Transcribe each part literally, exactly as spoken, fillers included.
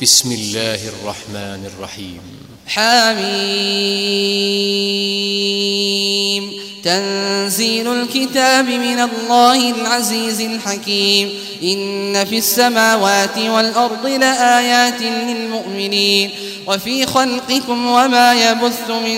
بسم الله الرحمن الرحيم. حميم. تنزيل الكتاب من الله العزيز الحكيم. إن في السماوات والأرض لآيات للمؤمنين وفي خلقكم وما يبث من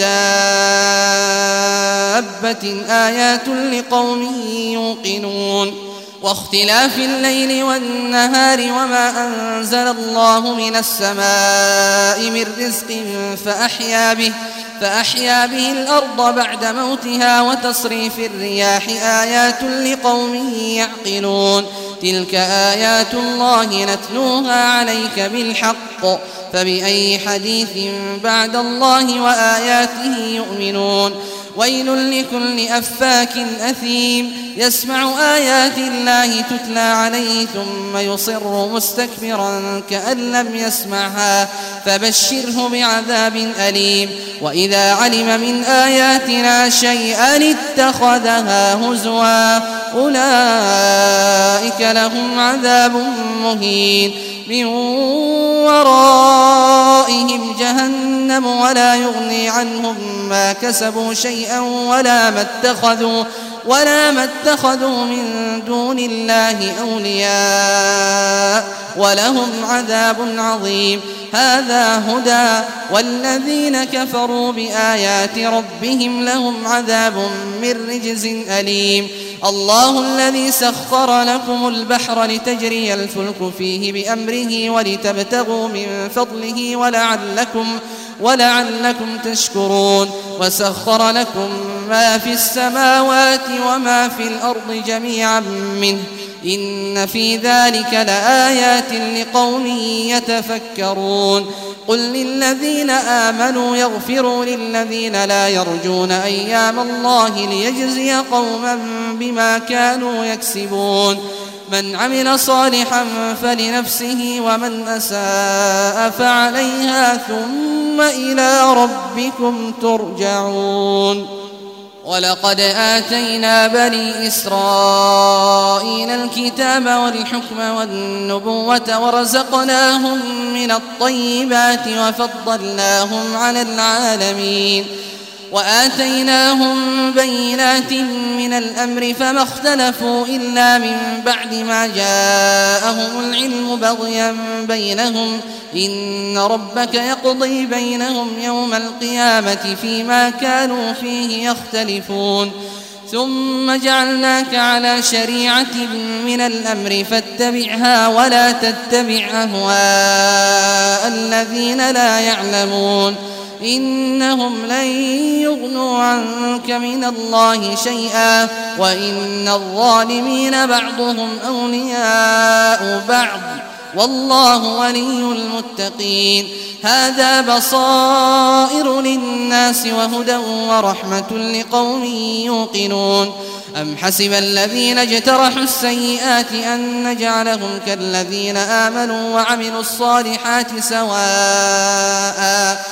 دابة آيات لقوم يوقنون. واختلاف الليل والنهار وما أنزل الله من السماء من رزق فأحيا به فأحيا به الأرض بعد موتها وتصريف الرياح آيات لقوم يعقلون. تلك آيات الله نتلوها عليك بالحق فبأي حديث بعد الله وآياته يؤمنون. ويل لكل أفاك أثيم يسمع آيات الله تتلى عليه ثم يصر مستكبرا كأن لم يسمعها فبشره بعذاب أليم. وإذا علم من آياتنا شيئا اتخذها هزوا أولئك لهم عذاب مهين من ورائهم جهنم ولا يغني عنهم ما كسبوا شيئا ولا ما اتخذوا ولا ما اتخذوا من دون الله أولياء ولهم عذاب عظيم. هذا هدى والذين كفروا بآيات ربهم لهم عذاب من رجز أليم. الله الذي سخر لكم البحر لتجري الفلك فيه بأمره ولتبتغوا من فضله ولعلكم, ولعلكم تشكرون. وسخر لكم ما في السماوات وما في الأرض جميعا منه إن في ذلك لآيات لقوم يتفكرون. قل للذين آمنوا يغفروا للذين لا يرجون أيام الله ليجزي قوما بما كانوا يكسبون. من عمل صالحا فلنفسه ومن أساء فعليها ثم إلى ربكم ترجعون. ولقد آتينا بني إسرائيل الكتاب والحكم والنبوة ورزقناهم من الطيبات وفضلناهم على العالمين وآتيناهم بينات من الأمر فما اختلفوا إلا من بعد ما جاءهم العلم بغيا بينهم إن ربك يقضي بينهم يوم القيامة فيما كانوا فيه يختلفون. ثم جعلناك على شريعة من الأمر فاتبعها ولا تتبع أهواء الذين لا يعلمون إنهم لن يغنوا عنك من الله شيئا وإن الظالمين بعضهم أولياء بعض والله ولي المتقين. هذا بصائر للناس وهدى ورحمة لقوم يوقنون. أم حسب الذين اجترحوا السيئات أن نجعلهم كالذين آمنوا وعملوا الصالحات سواء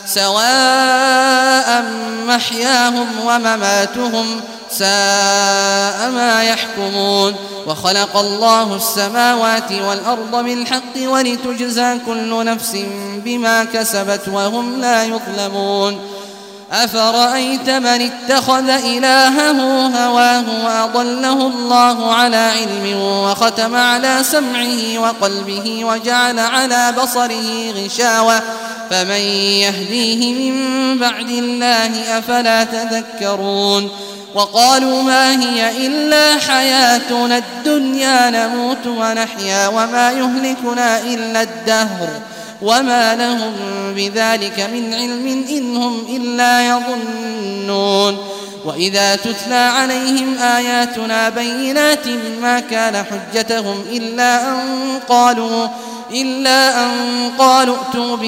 سواء محياهم ومماتهم ساء ما يحكمون. وخلق الله السماوات والأرض بالحق ولتجزى كل نفس بما كسبت وهم لا يظلمون. أفرأيت من اتخذ إلهه هواه وأضله الله على علم وختم على سمعه وقلبه وجعل على بصره غشاوة فمن يهديه من بعد الله أفلا تذكرون. وقالوا ما هي إلا حياتنا الدنيا نموت ونحيا وما يهلكنا إلا الدهر وما لهم بذلك من علم إن هم إلا يظنون. وإذا تتلى عليهم آياتنا بينات ما كان حجتهم إلا أن قالوا إلا أن قالوا ائتوا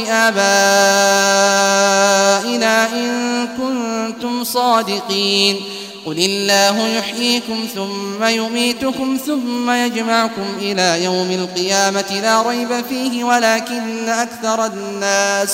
بآبائنا إن كنتم صادقين. قل الله يحييكم ثم يميتكم ثم يجمعكم إلى يوم القيامة لا ريب فيه ولكن أكثر الناس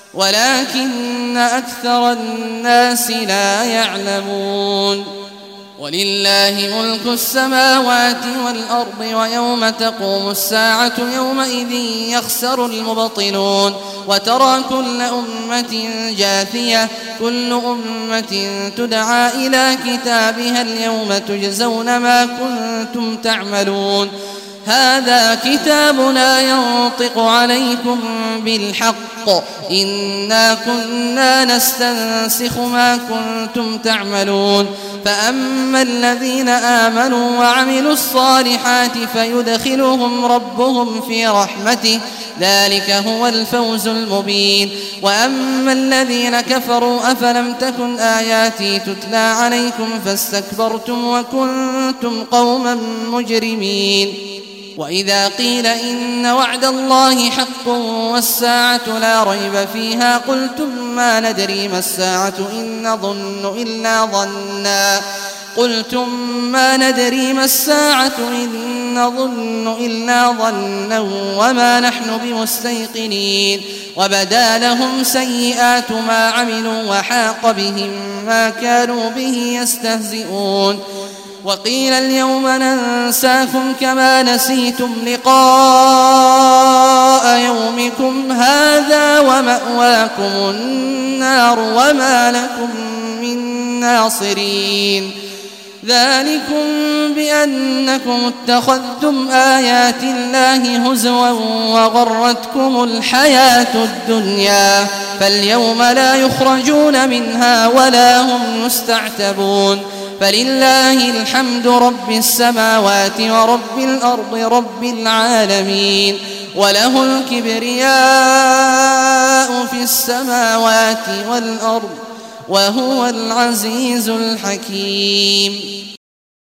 ولكن أكثر الناس لا يعلمون. ولله ملك السماوات والأرض ويوم تقوم الساعة يومئذ يخسر المبطلون وترى كل أمة جاثية كل أمة تدعى إلى كتابها اليوم تجزون ما كنتم تعملون هذا كتابنا ينطق عليكم بالحق إنا كنا نستنسخ ما كنتم تعملون فأما الذين آمنوا وعملوا الصالحات فيدخلهم ربهم في رحمته ذلك هو الفوز المبين وأما الذين كفروا أفلم تكن آياتي تتلى عليكم فاستكبرتم وكنتم قوما مجرمين وإذا قيل إن وعد الله حق والساعة لا ريب فيها قلتم ما ندري ما الساعة إن نظن إلا ظنا قلتم ما ندري ما الساعة إن نظن إلا ظنا وما نحن بمستيقنين وبدا لهم سيئات ما عملوا وحاق بهم ما كانوا به يستهزئون وقيل اليوم ننساكم كما نسيتم لقاء يومكم هذا ومأواكم النار وما لكم من ناصرين ذلكم بأنكم اتخذتم آيات الله هزوا وغرتكم الحياة الدنيا فاليوم لا يخرجون منها ولا هم يستعتبون فلله الحمد رب السماوات ورب الأرض رب العالمين وله الكبرياء في السماوات والأرض وهو العزيز الحكيم